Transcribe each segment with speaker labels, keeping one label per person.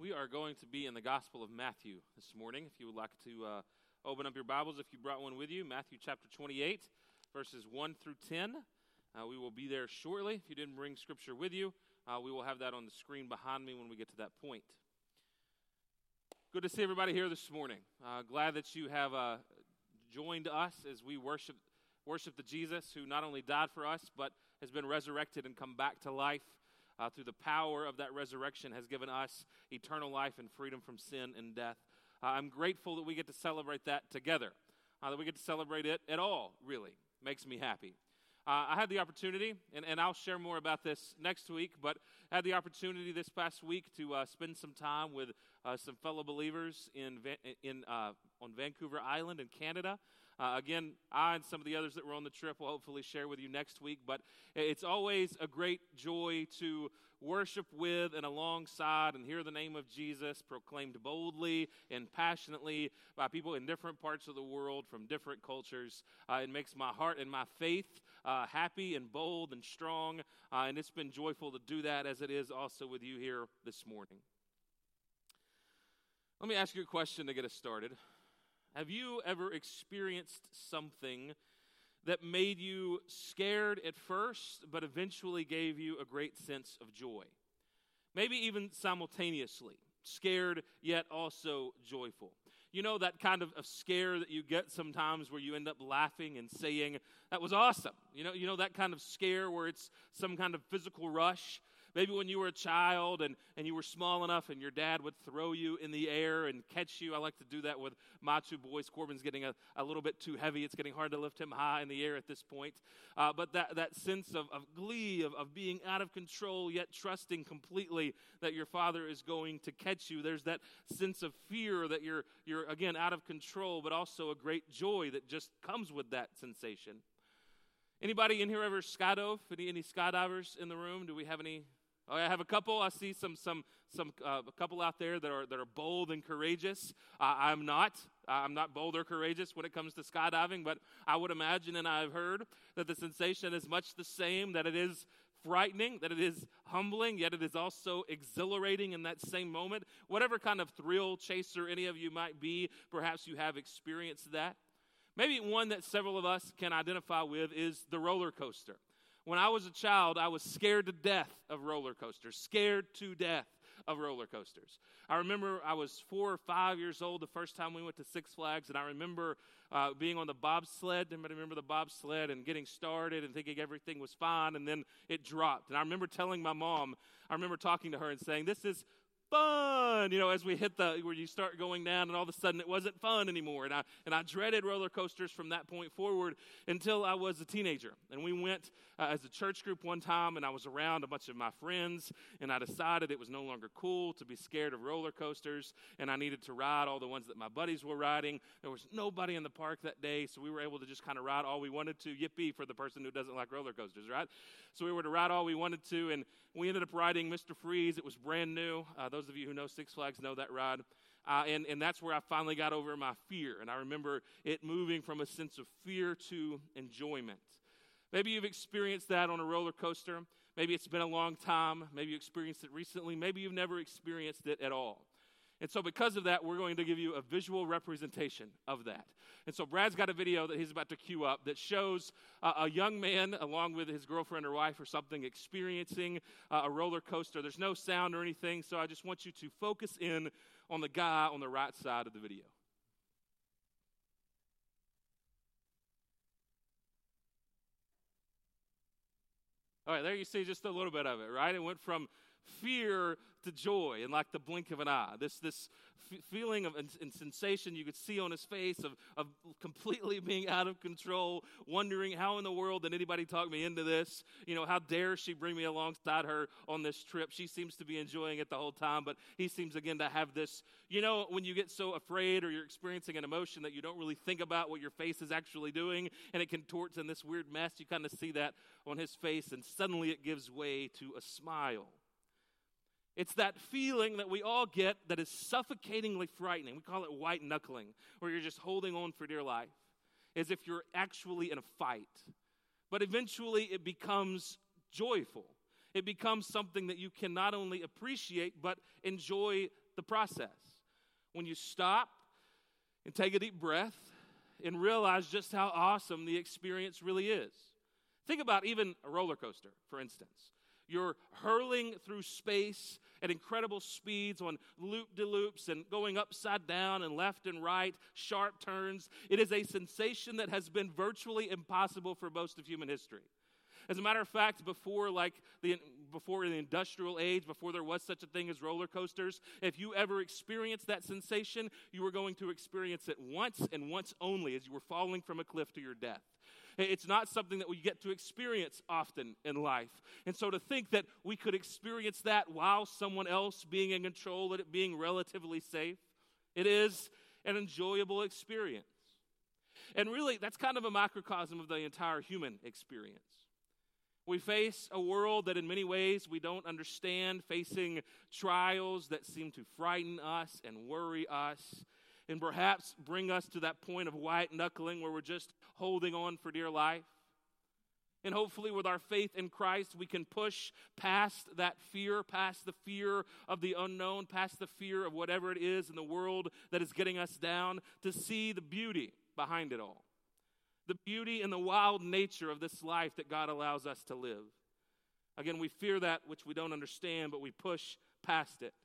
Speaker 1: We are going to be in the Gospel of Matthew this morning. If you would like to open up your Bibles, if you brought one with you, Matthew chapter 28, verses 1 through 10. We will be there shortly. If you didn't bring Scripture with you, we will have that on the screen behind me when we get to that point. Good to see everybody here this morning. Glad that you have joined us as we worship the Jesus who not only died for us, but has been resurrected and come back to life. Through the power of that resurrection has given us eternal life and freedom from sin and death. I'm grateful that we get to celebrate that together, that we get to celebrate it at all, really. Makes me happy. I had the opportunity, and I'll share more about this next week, but I had the opportunity this past week to spend some time with some fellow believers on Vancouver Island in Canada. Again, I and some of the others that were on the trip will hopefully share with you next week, but it's always a great joy to worship with and alongside and hear the name of Jesus proclaimed boldly and passionately by people in different parts of the world from different cultures. It makes my heart and my faith happy and bold and strong, and it's been joyful to do that as it is also with you here this morning. Let me ask you a question to get us started. Have you ever experienced something that made you scared at first, but eventually gave you a great sense of joy? Maybe even simultaneously, scared yet also joyful. You know that kind of scare that you get sometimes where you end up laughing and saying, "That was awesome." You know that kind of scare where it's some kind of physical rush. Maybe when you were a child and you were small enough and your dad would throw you in the air and catch you. I like to do that with my two boys. Corbin's getting a little bit too heavy. It's getting hard to lift him high in the air at this point. But that sense of glee, of being out of control, yet trusting completely that your father is going to catch you. There's that sense of fear that you're again, out of control, but also a great joy that just comes with that sensation. Anybody in here ever skydove? Any skydivers in the room? Do we have any? Oh, I have a couple. I see a couple out there that are bold and courageous. I'm not bold or courageous when it comes to skydiving, but I would imagine, and I've heard, that the sensation is much the same, that it is frightening, that it is humbling, yet it is also exhilarating in that same moment. Whatever kind of thrill chaser any of you might be, perhaps you have experienced that. Maybe one that several of us can identify with is the roller coaster. When I was a child, I was scared to death of roller coasters, scared to death of roller coasters. I remember I was 4 or 5 years old the first time we went to Six Flags, and I remember being on the bobsled. Anybody remember the bobsled and getting started and thinking everything was fine, and then it dropped. And I remember telling my mom, I remember talking to her and saying, "This is fun," as we hit where you start going down, and all of a sudden it wasn't fun anymore. And I dreaded roller coasters from that point forward until I was a teenager. And we went as a church group one time, and I was around a bunch of my friends, and I decided it was no longer cool to be scared of roller coasters, and I needed to ride all the ones that my buddies were riding. There was nobody in the park that day, so we were able to just kind of ride all we wanted to. Yippee for the person who doesn't like roller coasters, right? So we were to ride all we wanted to, and we ended up riding Mr. Freeze. It was brand new. Those of you who know Six Flags know that ride. And that's where I finally got over my fear. And I remember it moving from a sense of fear to enjoyment. Maybe you've experienced that on a roller coaster. Maybe it's been a long time. Maybe you experienced it recently. Maybe you've never experienced it at all. And so because of that, we're going to give you a visual representation of that. And so Brad's got a video that he's about to cue up that shows a young man along with his girlfriend or wife or something experiencing a roller coaster. There's no sound or anything, so I just want you to focus in on the guy on the right side of the video. All right, there you see just a little bit of it, right? It went from fear to joy in like the blink of an eye. This feeling of and sensation you could see on his face of completely being out of control, wondering how in the world did anybody talk me into this? How dare she bring me alongside her on this trip? She seems to be enjoying it the whole time, but he seems again to have this, when you get so afraid or you're experiencing an emotion that you don't really think about what your face is actually doing, and it contorts in this weird mess. You kind of see that on his face, and suddenly it gives way to a smile. It's that feeling that we all get that is suffocatingly frightening. We call it white knuckling, where you're just holding on for dear life, as if you're actually in a fight. But eventually it becomes joyful. It becomes something that you can not only appreciate, but enjoy the process. When you stop and take a deep breath and realize just how awesome the experience really is. Think about even a roller coaster, for instance. You're hurling through space at incredible speeds on loop-de-loops and going upside down and left and right, sharp turns. It is a sensation that has been virtually impossible for most of human history. As a matter of fact, before the industrial age, before there was such a thing as roller coasters, if you ever experienced that sensation, you were going to experience it once and once only as you were falling from a cliff to your death. It's not something that we get to experience often in life. And so to think that we could experience that while someone else being in control and it being relatively safe, it is an enjoyable experience. And really, that's kind of a microcosm of the entire human experience. We face a world that in many ways we don't understand, facing trials that seem to frighten us and worry us, and perhaps bring us to that point of white knuckling where we're just holding on for dear life. And hopefully with our faith in Christ, we can push past that fear, past the fear of the unknown, past the fear of whatever it is in the world that is getting us down, to see the beauty behind it all. The beauty and the wild nature of this life that God allows us to live. Again, we fear that which we don't understand, but we push past it.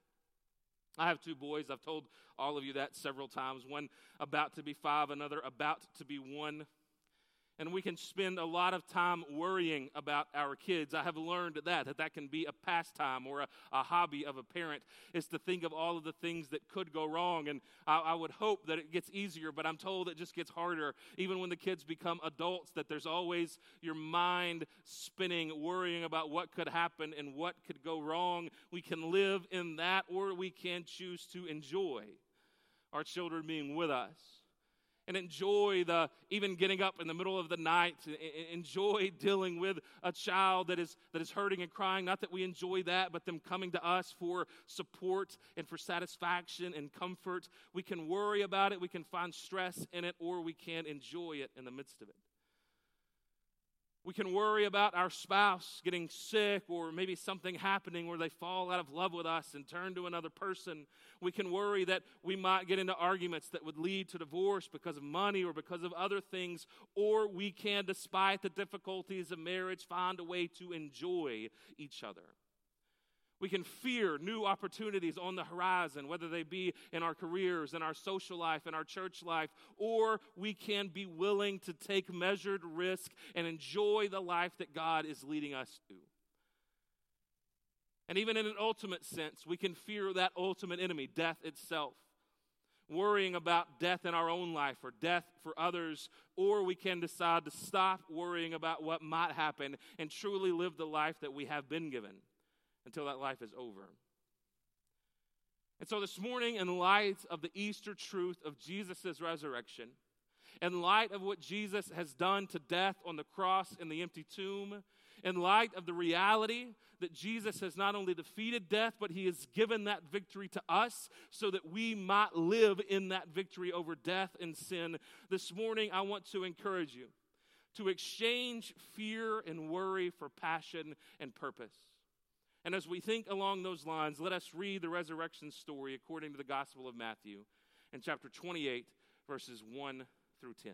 Speaker 1: I have two boys. I've told all of you that several times. One about to be 5, another about to be 1. And we can spend a lot of time worrying about our kids. I have learned that can be a pastime or a hobby of a parent, is to think of all of the things that could go wrong. And I would hope that it gets easier, but I'm told it just gets harder. Even when the kids become adults, that there's always your mind spinning, worrying about what could happen and what could go wrong. We can live in that, or we can choose to enjoy our children being with us. And enjoy even getting up in the middle of the night. Enjoy dealing with a child that is hurting and crying. Not that we enjoy that, but them coming to us for support and for satisfaction and comfort. We can worry about it, we can find stress in it, or we can enjoy it in the midst of it. We can worry about our spouse getting sick, or maybe something happening where they fall out of love with us and turn to another person. We can worry that we might get into arguments that would lead to divorce because of money or because of other things. Or we can, despite the difficulties of marriage, find a way to enjoy each other. We can fear new opportunities on the horizon, whether they be in our careers, in our social life, in our church life, or we can be willing to take measured risk and enjoy the life that God is leading us to. And even in an ultimate sense, we can fear that ultimate enemy, death itself, worrying about death in our own life or death for others, or we can decide to stop worrying about what might happen and truly live the life that we have been given until that life is over. And so this morning, in light of the Easter truth of Jesus' resurrection, in light of what Jesus has done to death on the cross and the empty tomb, in light of the reality that Jesus has not only defeated death, but he has given that victory to us so that we might live in that victory over death and sin, this morning I want to encourage you to exchange fear and worry for passion and purpose. And as we think along those lines, let us read the resurrection story according to the Gospel of Matthew in chapter 28, verses 1 through 10.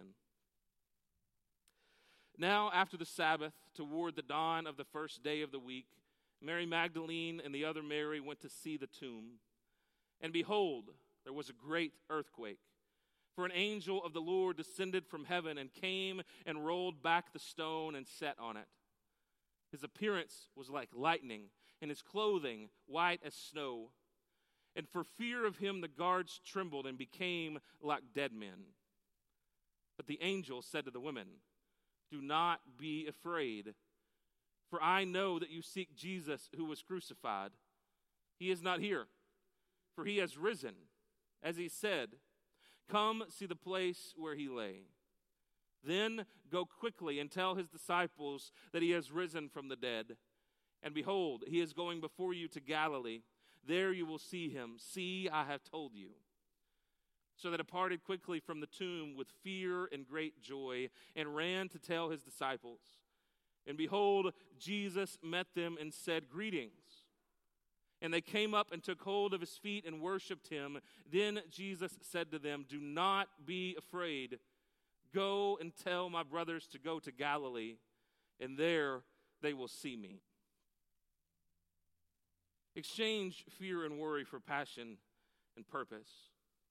Speaker 1: Now, after the Sabbath, toward the dawn of the first day of the week, Mary Magdalene and the other Mary went to see the tomb. And behold, there was a great earthquake. For an angel of the Lord descended from heaven and came and rolled back the stone and sat on it. His appearance was like lightning, and his clothing white as snow. And for fear of him the guards trembled and became like dead men. But the angel said to the women, "Do not be afraid, for I know that you seek Jesus who was crucified. He is not here, for he has risen, as he said. Come see the place where he lay. Then go quickly and tell his disciples that he has risen from the dead. And behold, he is going before you to Galilee. There you will see him. See, I have told you." So they departed quickly from the tomb with fear and great joy, and ran to tell his disciples. And behold, Jesus met them and said, "Greetings." And they came up and took hold of his feet and worshipped him. Then Jesus said to them, "Do not be afraid. Go and tell my brothers to go to Galilee, and there they will see me." Exchange fear and worry for passion and purpose.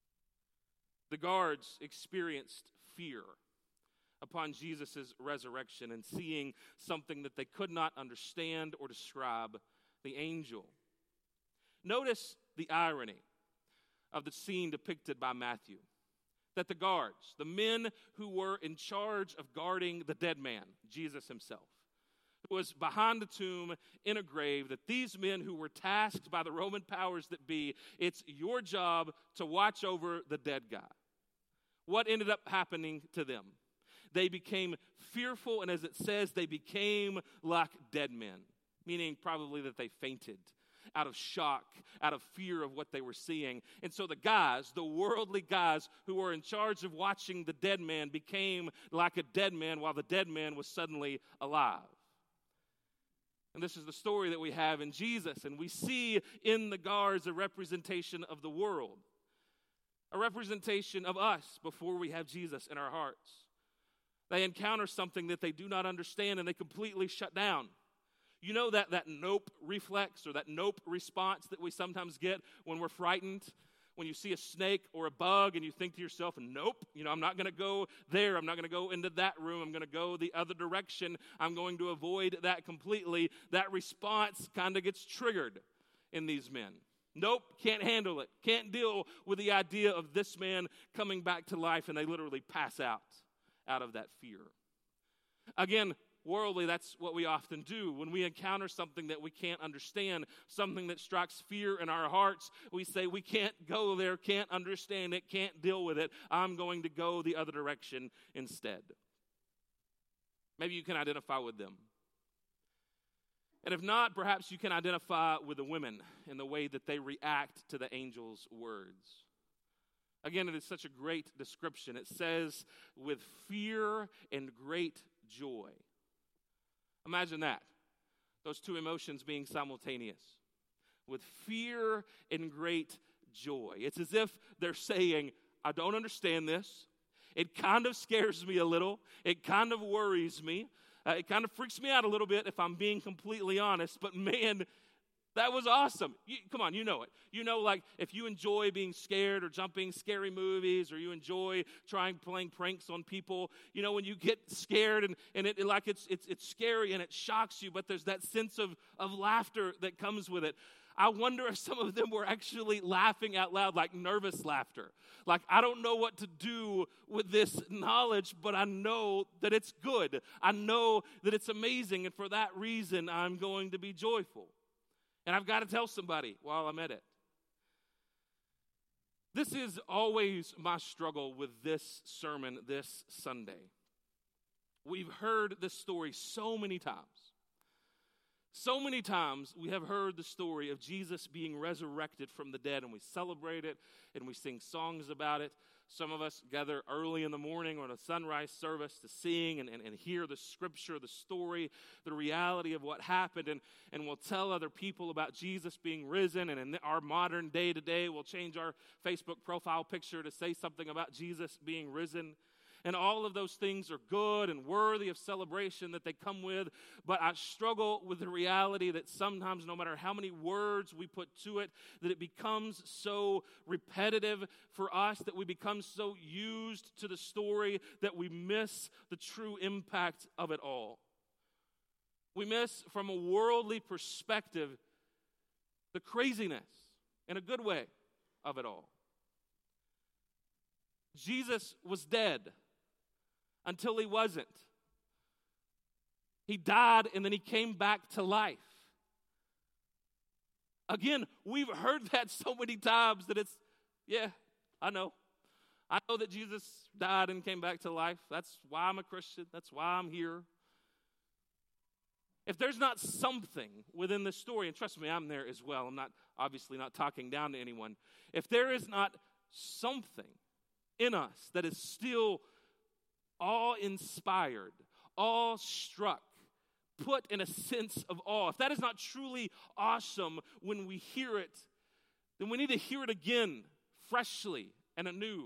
Speaker 1: The guards experienced fear upon Jesus' resurrection and seeing something that they could not understand or describe, the angel. Notice the irony of the scene depicted by Matthew. That the guards, the men who were in charge of guarding the dead man, Jesus himself, who was behind the tomb in a grave, that these men who were tasked by the Roman powers that be, it's your job to watch over the dead guy. What ended up happening to them? They became fearful, and as it says, they became like dead men, meaning probably that they fainted out of shock, out of fear of what they were seeing. And so the guys, the worldly guys who were in charge of watching the dead man, became like a dead man while the dead man was suddenly alive. And this is the story that we have in Jesus, and we see in the guards a representation of the world, a representation of us before we have Jesus in our hearts. They encounter something that they do not understand, and they completely shut down. You know that nope reflex or that nope response that we sometimes get when we're frightened? When you see a snake or a bug and you think to yourself, nope, I'm not going to go there. I'm not going to go into that room. I'm going to go the other direction. I'm going to avoid that completely. That response kind of gets triggered in these men. Nope, can't handle it. Can't deal with the idea of this man coming back to life, and they literally pass out of that fear. Again, worldly, that's what we often do. When we encounter something that we can't understand, something that strikes fear in our hearts, we say, we can't go there, can't understand it, can't deal with it. I'm going to go the other direction instead. Maybe you can identify with them. And if not, perhaps you can identify with the women in the way that they react to the angel's words. Again, it is such a great description. It says, with fear and great joy. Imagine that. Those two emotions being simultaneous. With fear and great joy. It's as if they're saying, I don't understand this. It kind of scares me a little. It kind of worries me. It kind of freaks me out a little bit if I'm being completely honest. But man, that was awesome. Come on, you know it. Like if you enjoy being scared or jumping scary movies, or you enjoy playing pranks on people, when you get scared and it's scary and it shocks you, but there's that sense of laughter that comes with it. I wonder if some of them were actually laughing out loud, like nervous laughter. Like, I don't know what to do with this knowledge, but I know that it's good. I know that it's amazing, and for that reason, I'm going to be joyful. And I've got to tell somebody while I'm at it. This is always my struggle with this sermon this Sunday. We've heard this story so many times. So many times we have heard the story of Jesus being resurrected from the dead, and we celebrate it, and we sing songs about it. Some of us gather early in the morning or in a sunrise service to sing and hear the scripture, the story, the reality of what happened, and we'll tell other people about Jesus being risen, and in our modern day today, we'll change our Facebook profile picture to say something about Jesus being risen. And all of those things are good and worthy of celebration that they come with. But I struggle with the reality that sometimes, no matter how many words we put to it, that it becomes so repetitive for us, that we become so used to the story that we miss the true impact of it all. We miss, from a worldly perspective, the craziness, in a good way, of it all. Jesus was dead. Until he wasn't. He died and then he came back to life. Again, we've heard that so many times that I know. I know that Jesus died and came back to life. That's why I'm a Christian. That's why I'm here. If there's not something within the story, and trust me, I'm there as well. I'm obviously not talking down to anyone. If there is not something in us that is still awe-inspired, awe-struck put in a sense of awe, if that is not truly awesome when we hear it, then we need to hear it again, freshly and anew.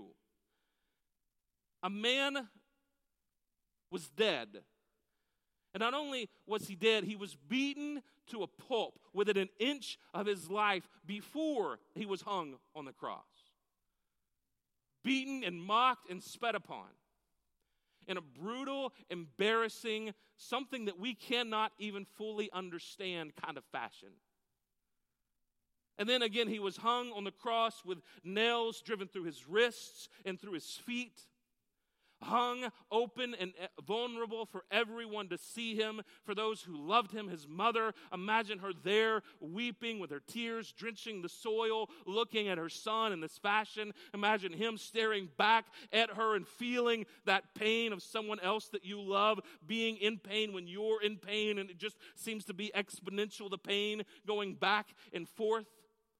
Speaker 1: A man was dead. And not only was he dead, he was beaten to a pulp within an inch of his life before he was hung on the cross. Beaten and mocked and spat upon in a brutal, embarrassing, something that we cannot even fully understand kind of fashion. And then again, he was hung on the cross with nails driven through his wrists and through his feet. Hung open and vulnerable for everyone to see him, for those who loved him. His mother, imagine her there weeping with her tears drenching the soil, looking at her son in this fashion. Imagine him staring back at her and feeling that pain of someone else that you love being in pain when you're in pain, and it just seems to be exponential, the pain going back and forth.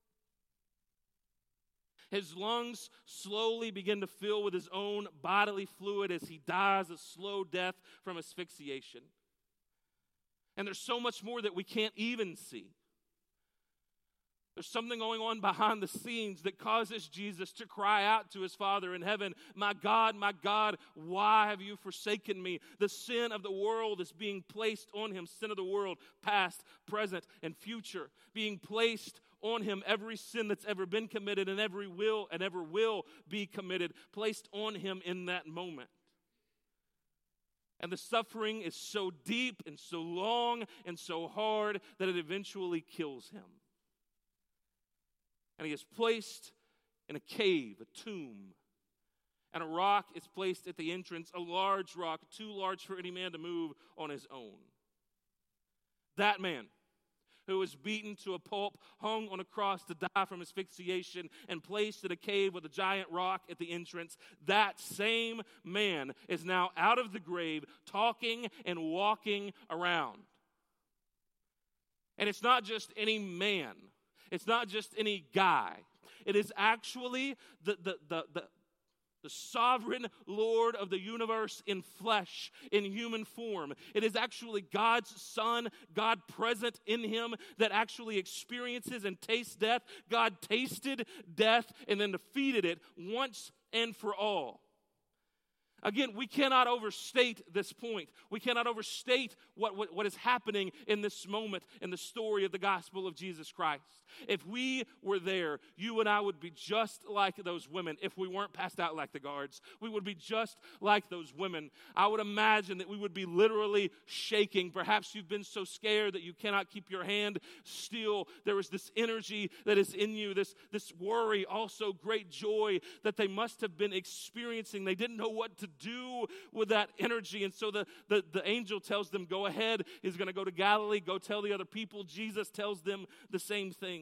Speaker 1: His lungs slowly begin to fill with his own bodily fluid as he dies a slow death from asphyxiation. And there's so much more that we can't even see. There's something going on behind the scenes that causes Jesus to cry out to his Father in heaven, my God, why have you forsaken me?" The sin of the world is being placed on him. Sin of the world, past, present, and future, being placed on him. Every sin that's ever been committed and ever will be committed, placed on him in that moment. And the suffering is so deep and so long and so hard that it eventually kills him. And he is placed in a cave, a tomb. And a rock is placed at the entrance, a large rock, too large for any man to move on his own. That man who was beaten to a pulp, hung on a cross to die from asphyxiation, and placed in a cave with a giant rock at the entrance, that same man is now out of the grave, talking and walking around. And it's not just any man. It's not just any guy. It is actually the sovereign Lord of the universe in flesh, in human form. It is actually God's Son, God present in him, that actually experiences and tastes death. God tasted death and then defeated it once and for all. Again, we cannot overstate this point. We cannot overstate what is happening in this moment in the story of the gospel of Jesus Christ. If we were there, you and I would be just like those women. If we weren't passed out like the guards, we would be just like those women. I would imagine that we would be literally shaking. Perhaps you've been so scared that you cannot keep your hand still. There is this energy that is in you, this worry, also great joy that they must have been experiencing. They didn't know what to do with that energy. And so the angel tells them, go ahead. He's going to go to Galilee, go tell the other people. Jesus tells them the same thing.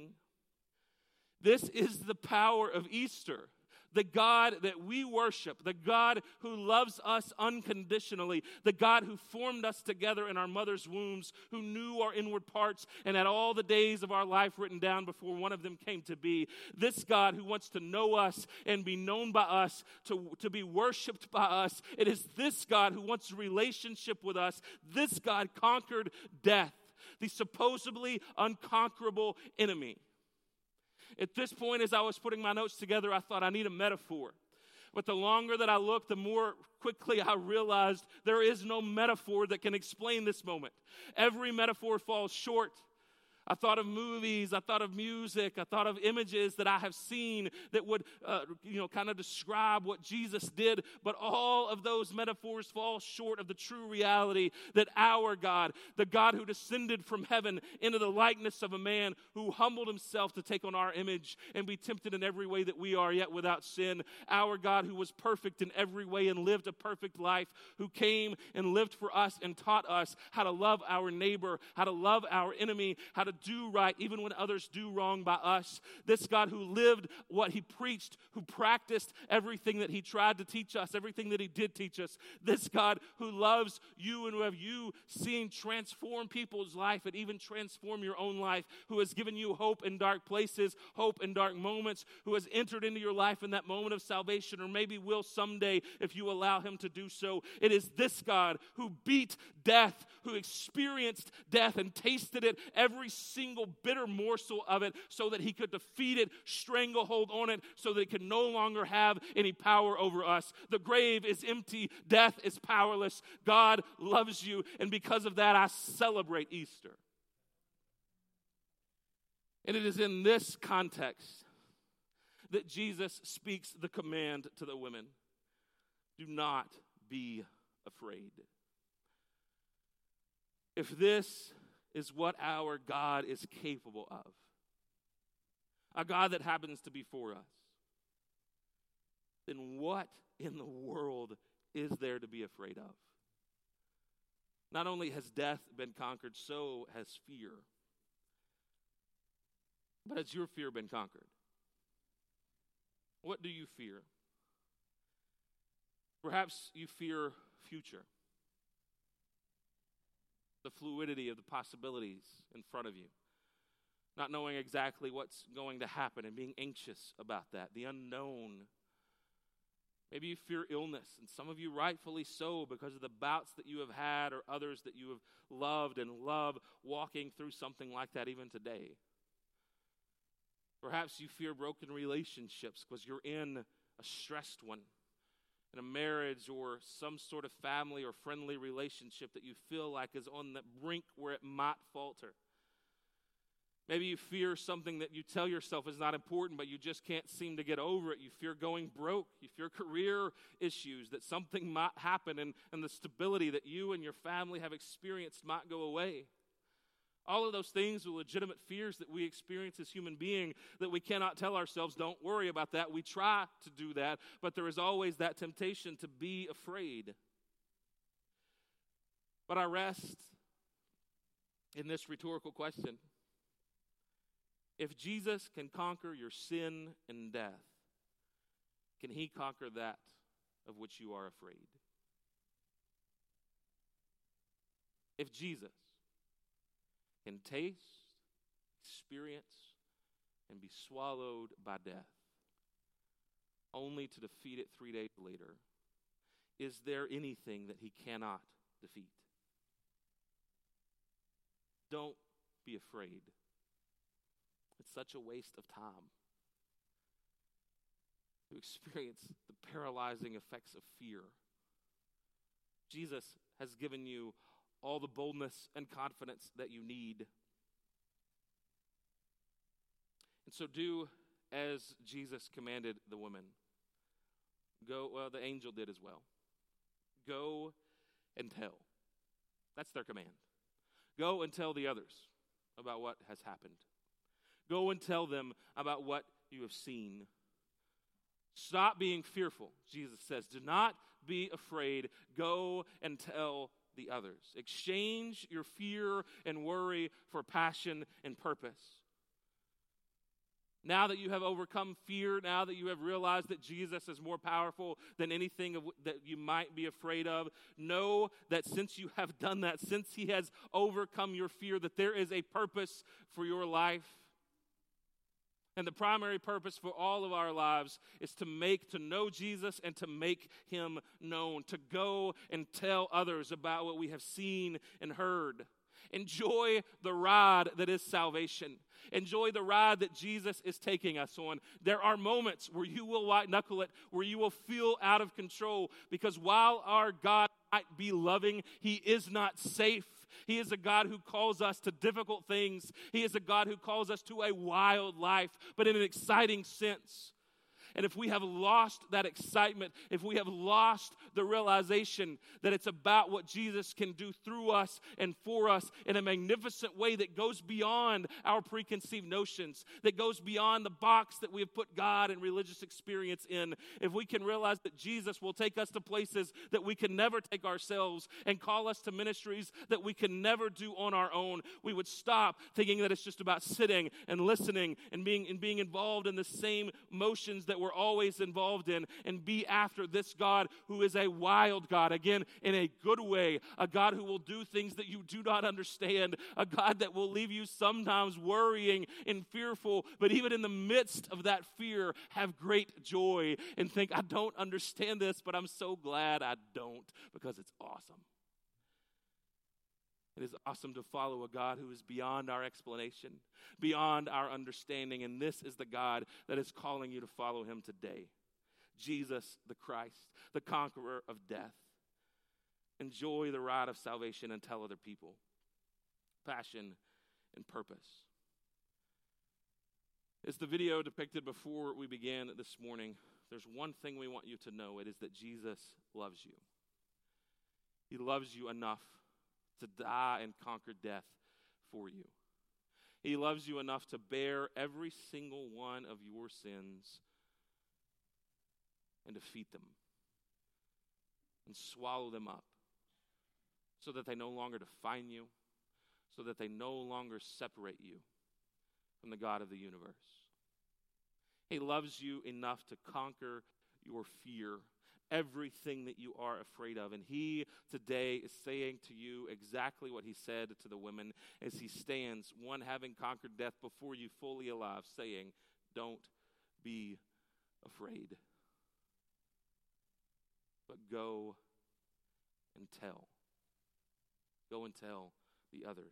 Speaker 1: This is the power of Easter. The God that we worship, the God who loves us unconditionally, the God who formed us together in our mother's wombs, who knew our inward parts and had all the days of our life written down before one of them came to be. This God who wants to know us and be known by us, to be worshiped by us. It is this God who wants a relationship with us. This God conquered death, the supposedly unconquerable enemy. At this point, as I was putting my notes together, I thought I need a metaphor. But the longer that I looked, the more quickly I realized there is no metaphor that can explain this moment. Every metaphor falls short. I thought of movies, I thought of music, I thought of images that I have seen that would, kind of describe what Jesus did. But all of those metaphors fall short of the true reality that our God, the God who descended from heaven into the likeness of a man, who humbled himself to take on our image and be tempted in every way that we are, yet without sin. Our God who was perfect in every way and lived a perfect life, who came and lived for us and taught us how to love our neighbor, how to love our enemy, how to do right even when others do wrong by us. This God who lived what he preached, who practiced everything that he tried to teach us, everything that he did teach us. This God who loves you and who have you seen transform people's life and even transform your own life, who has given you hope in dark places, hope in dark moments, who has entered into your life in that moment of salvation, or maybe will someday if you allow him to do so. It is this God who beat death, who experienced death and tasted it, every single bitter morsel of it, so that he could defeat it, stranglehold on it, so that it can no longer have any power over us. The grave is empty, death is powerless. God loves you, and because of that, I celebrate Easter. And it is in this context that Jesus speaks the command to the women: do not be afraid. If this is what our God is capable of, a God that happens to be for us, then what in the world is there to be afraid of? Not only has death been conquered, so has fear. But has your fear been conquered? What do you fear? Perhaps you fear future. The fluidity of the possibilities in front of you. Not knowing exactly what's going to happen and being anxious about that. The unknown. Maybe you fear illness, and some of you rightfully so, because of the bouts that you have had or others that you have loved and love walking through something like that even today. Perhaps you fear broken relationships because you're in a stressed one, in a marriage or some sort of family or friendly relationship that you feel like is on the brink where it might falter. Maybe you fear something that you tell yourself is not important, but you just can't seem to get over it. You fear going broke. You fear career issues, that something might happen and the stability that you and your family have experienced might go away. All of those things are legitimate fears that we experience as human beings that we cannot tell ourselves, don't worry about that. We try to do that, but there is always that temptation to be afraid. But I rest in this rhetorical question. If Jesus can conquer your sin and death, can he conquer that of which you are afraid? If Jesus can taste, experience, and be swallowed by death, only to defeat it 3 days later, is there anything that he cannot defeat? Don't be afraid. It's such a waste of time to experience the paralyzing effects of fear. Jesus has given you all the boldness and confidence that you need. And so do as Jesus commanded the women. Go, well, the angel did as well. Go and tell. That's their command. Go and tell the others about what has happened. Go and tell them about what you have seen. Stop being fearful, Jesus says. Do not be afraid. Go and tell the others. Exchange your fear and worry for passion and purpose. Now that you have overcome fear, now that you have realized that Jesus is more powerful than anything that you might be afraid of, know that since you have done that, since he has overcome your fear, that there is a purpose for your life. And the primary purpose for all of our lives is to know Jesus and to make him known, to go and tell others about what we have seen and heard. Enjoy the ride that is salvation. Enjoy the ride that Jesus is taking us on. There are moments where you will white knuckle it, where you will feel out of control, because while our God might be loving, he is not safe. He is a God who calls us to difficult things. He is a God who calls us to a wild life, but in an exciting sense. And if we have lost that excitement, if we have lost the realization that it's about what Jesus can do through us and for us in a magnificent way that goes beyond our preconceived notions, that goes beyond the box that we have put God and religious experience in, if we can realize that Jesus will take us to places that we can never take ourselves and call us to ministries that we can never do on our own, we would stop thinking that it's just about sitting and listening and being involved in the same motions that we're always involved in, and be after this God who is a wild God, again, in a good way, a God who will do things that you do not understand, a God that will leave you sometimes worrying and fearful, but even in the midst of that fear, have great joy and think, I don't understand this, but I'm so glad I don't, because it's awesome. It is awesome to follow a God who is beyond our explanation, beyond our understanding, and this is the God that is calling you to follow him today. Jesus the Christ, the conqueror of death. Enjoy the ride of salvation and tell other people. Passion and purpose. As the video depicted before we began this morning, there's one thing we want you to know. It is that Jesus loves you. He loves you enough to die and conquer death for you. He loves you enough to bear every single one of your sins and defeat them and swallow them up so that they no longer define you, so that they no longer separate you from the God of the universe. He loves you enough to conquer your fear, everything that you are afraid of. And he today is saying to you exactly what he said to the women as he stands, one having conquered death before you fully alive, saying, don't be afraid, but go and tell. Go and tell the others.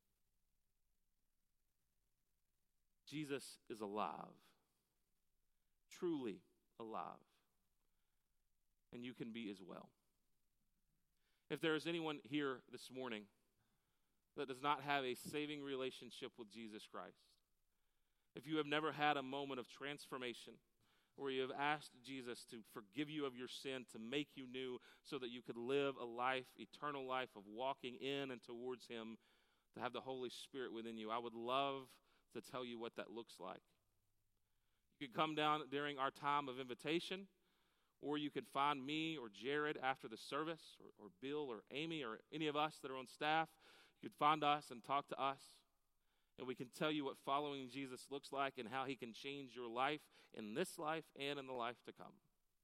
Speaker 1: Jesus is alive, truly alive. And you can be as well. If there is anyone here this morning that does not have a saving relationship with Jesus Christ, if you have never had a moment of transformation where you have asked Jesus to forgive you of your sin, to make you new so that you could live a life, eternal life of walking in and towards him, to have the Holy Spirit within you, I would love to tell you what that looks like. You could come down during our time of invitation, or you could find me or Jared after the service, or Bill or Amy or any of us that are on staff. You could find us and talk to us, and we can tell you what following Jesus looks like and how he can change your life in this life and in the life to come.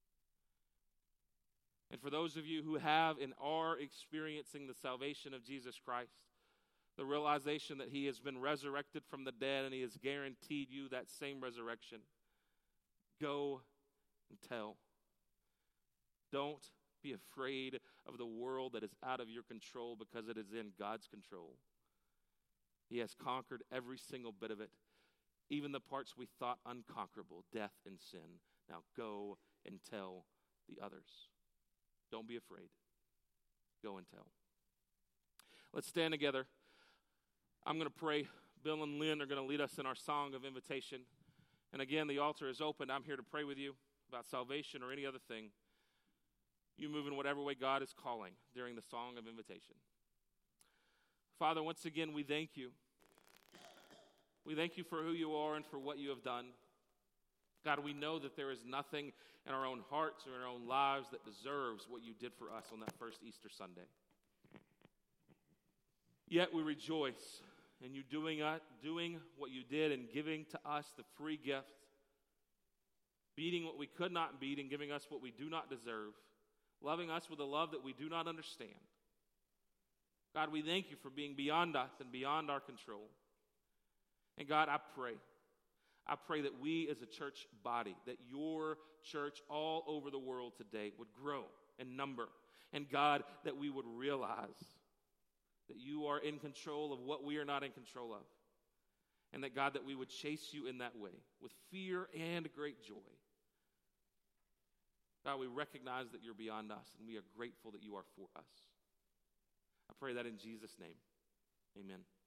Speaker 1: And for those of you who have and are experiencing the salvation of Jesus Christ, the realization that he has been resurrected from the dead and he has guaranteed you that same resurrection, go and tell. Don't be afraid of the world that is out of your control, because it is in God's control. He has conquered every single bit of it, even the parts we thought unconquerable, death and sin. Now go and tell the others. Don't be afraid. Go and tell. Let's stand together. I'm going to pray. Bill and Lynn are going to lead us in our song of invitation. And again, the altar is open. I'm here to pray with you about salvation or any other thing. You move in whatever way God is calling during the song of invitation. Father, once again, we thank you. We thank you for who you are and for what you have done. God, we know that there is nothing in our own hearts or in our own lives that deserves what you did for us on that first Easter Sunday. Yet we rejoice in you doing what you did and giving to us the free gift, beating what we could not beat and giving us what we do not deserve, loving us with a love that we do not understand. God, we thank you for being beyond us and beyond our control. And God, I pray that we as a church body, that your church all over the world today would grow in number. And God, that we would realize that you are in control of what we are not in control of. And that, God, that we would chase you in that way with fear and great joy. God, we recognize that you're beyond us, and we are grateful that you are for us. I pray that in Jesus' name. Amen.